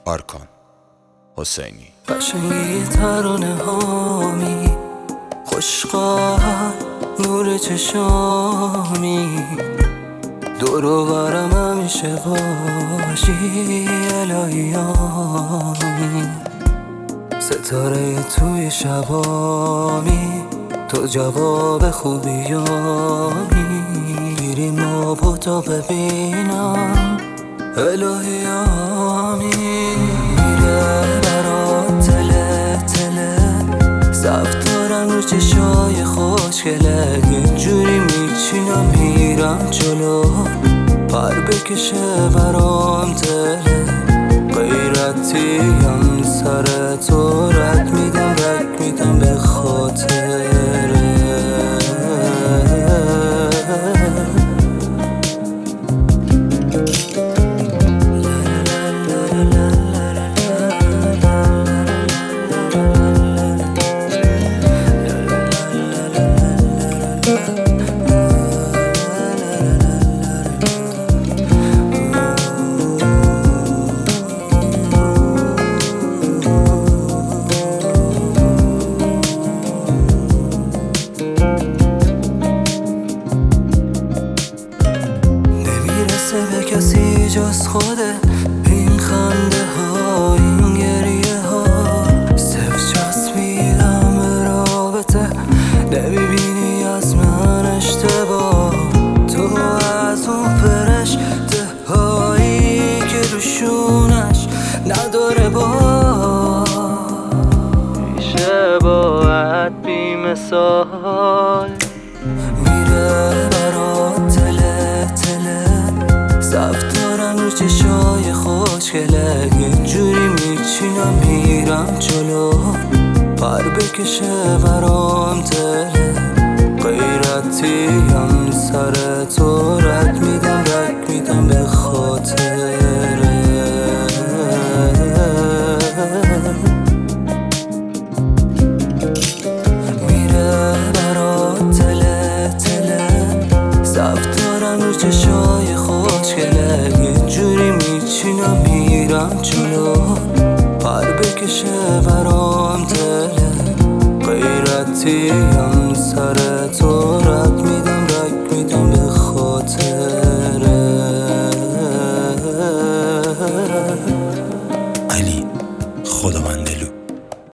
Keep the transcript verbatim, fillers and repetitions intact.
آرکان حسینی. قشنگی ترانه هامی، خوشقهر نور چشامی، دور و برم همیشه باشی الهیامی، ستاره توی شبامی، تو جواب خوبیامی، گیریم آب تا ببینم الهیامی، میره برات تله تله، صف دارم رو چشای خوشگله، یه جوری میچینم میرم جلو، پر بکشه برام دله، غیرتیم سر تو رد میدم رد میدم به خاطره. به کسی جز خوده، این خنده ها این گریه ها، صرف چسبیدم به رابطه، نمیبینی از من اشتباه، تو از اون فرشته هایی که روشونش نداره با، میشه باید بی مثال، میره برات تله تله، صف دارم رو چشای خوشگله، یه جوری میچینم میرم جلو، پر بکشه برام دله، غیرتیم سر تو رد میدم رد میدم به خاطره. میره برات تله تله، صف دارم رو چشای خوشگله، یه جوری میچینم میرم جلو، پر بکشه برام دله، غیرتیم سر